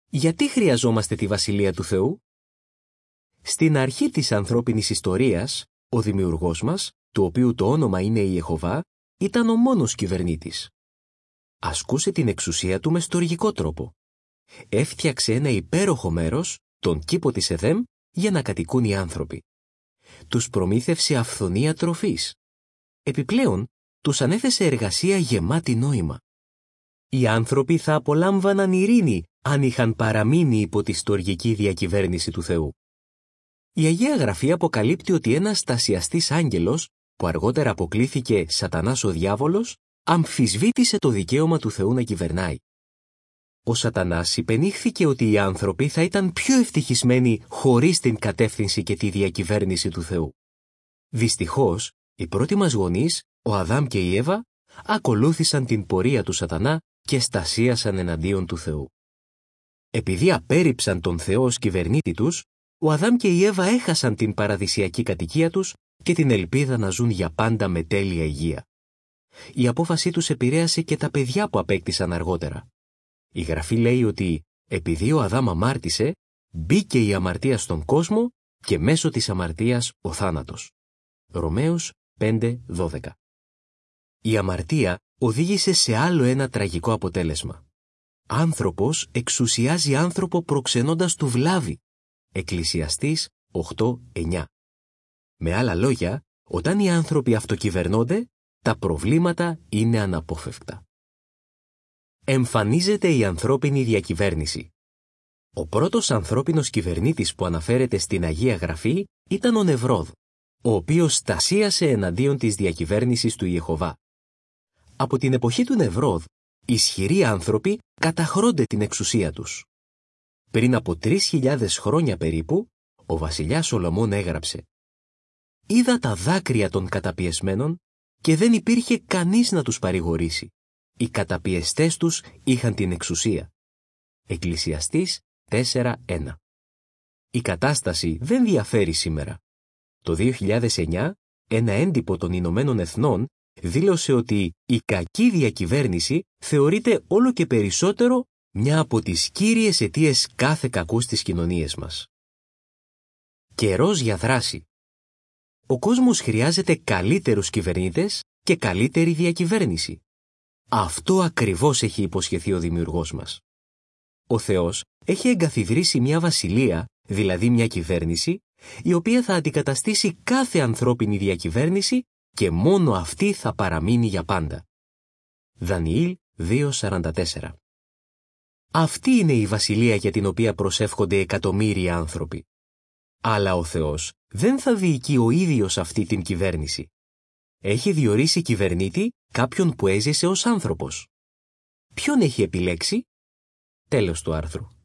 Γιατί χρειαζόμαστε τη Βασιλεία του Θεού? Στην αρχή της ανθρώπινης ιστορίας, ο δημιουργός μας, του οποίου το όνομα είναι η Ιεχωβά, ήταν ο μόνος κυβερνήτης. Ασκούσε την εξουσία του με στοργικό τρόπο. Έφτιαξε ένα υπέροχο μέρος, τον κήπο της Εδέμ, για να κατοικούν οι άνθρωποι. Τους προμήθευσε αυθονία τροφής. Επιπλέον, τους ανέθεσε εργασία γεμάτη νόημα. Οι άνθρωποι θα απολάμβαναν ειρήνη αν είχαν παραμείνει υπό τη στοργική διακυβέρνηση του Θεού. Η Αγία Γραφή αποκαλύπτει ότι ένας στασιαστής άγγελος, που αργότερα αποκλήθηκε Σατανάς ο διάβολος, αμφισβήτησε το δικαίωμα του Θεού να κυβερνάει. Ο Σατανάς υπενήχθηκε ότι οι άνθρωποι θα ήταν πιο ευτυχισμένοι χωρίς την κατεύθυνση και τη διακυβέρνηση του Θεού. Δυστυχώς, οι πρώτοι μας γονείς, ο Αδάμ και η Εύα, ακολούθησαν την πορεία του Σατανά και στασίασαν εναντίον του Θεού. Επειδή απέρριψαν τον Θεό ως κυβερνήτη τους, ο Αδάμ και η Εύα έχασαν την παραδεισιακή κατοικία τους και την ελπίδα να ζουν για πάντα με τέλεια υγεία. Η απόφασή τους επηρέασε και τα παιδιά που απέκτησαν αργότερα. Η Γραφή λέει ότι επειδή ο Αδάμ αμάρτησε, μπήκε η αμαρτία στον κόσμο και μέσω της αμαρτίας ο θάνατος. Ρωμαίους 5:12. Η αμαρτία οδήγησε σε άλλο ένα τραγικό αποτέλεσμα. Άνθρωπος εξουσιάζει άνθρωπο προξενώντας του βλάβη. Εκκλησιαστής 8:9. Με άλλα λόγια, όταν οι άνθρωποι αυτοκυβερνώνται, τα προβλήματα είναι αναπόφευκτα. Εμφανίζεται η ανθρώπινη διακυβέρνηση. Ο πρώτος ανθρώπινος κυβερνήτης που αναφέρεται στην Αγία Γραφή ήταν ο Νεμρόδ, ο οποίος στασίασε εναντίον της διακυβέρνησης του Ιεχωβά. Από την εποχή του Νεμρόδ, ισχυροί άνθρωποι καταχρώνται την εξουσία τους. Πριν από 3.000 χρόνια περίπου, ο βασιλιάς Σολομών έγραψε «Είδα τα δάκρυα των καταπιεσμένων και δεν υπήρχε κανείς να τους παρηγορήσει. Οι καταπιεστές τους είχαν την εξουσία». Εκκλησιαστής 4:1. Η κατάσταση δεν διαφέρει σήμερα. Το 2009, ένα έντυπο των Ηνωμένων Εθνών δήλωσε ότι η κακή διακυβέρνηση θεωρείται όλο και περισσότερο μια από τις κύριες αιτίες κάθε κακού στις κοινωνίες μας. Καιρός για δράση. Ο κόσμος χρειάζεται καλύτερους κυβερνήτες και καλύτερη διακυβέρνηση. Αυτό ακριβώς έχει υποσχεθεί ο Δημιουργός μας. Ο Θεός έχει εγκαθιδρύσει μια βασιλεία, δηλαδή μια κυβέρνηση, η οποία θα αντικαταστήσει κάθε ανθρώπινη διακυβέρνηση και μόνο αυτή θα παραμείνει για πάντα. Δανιήλ 2:44. Αυτή είναι η βασιλεία για την οποία προσεύχονται εκατομμύρια άνθρωποι. Αλλά ο Θεός δεν θα διοικεί ο ίδιος αυτή την κυβέρνηση. Έχει διορίσει κυβερνήτη κάποιον που έζησε ως άνθρωπος. Ποιον έχει επιλέξει? Τέλος του άρθρου.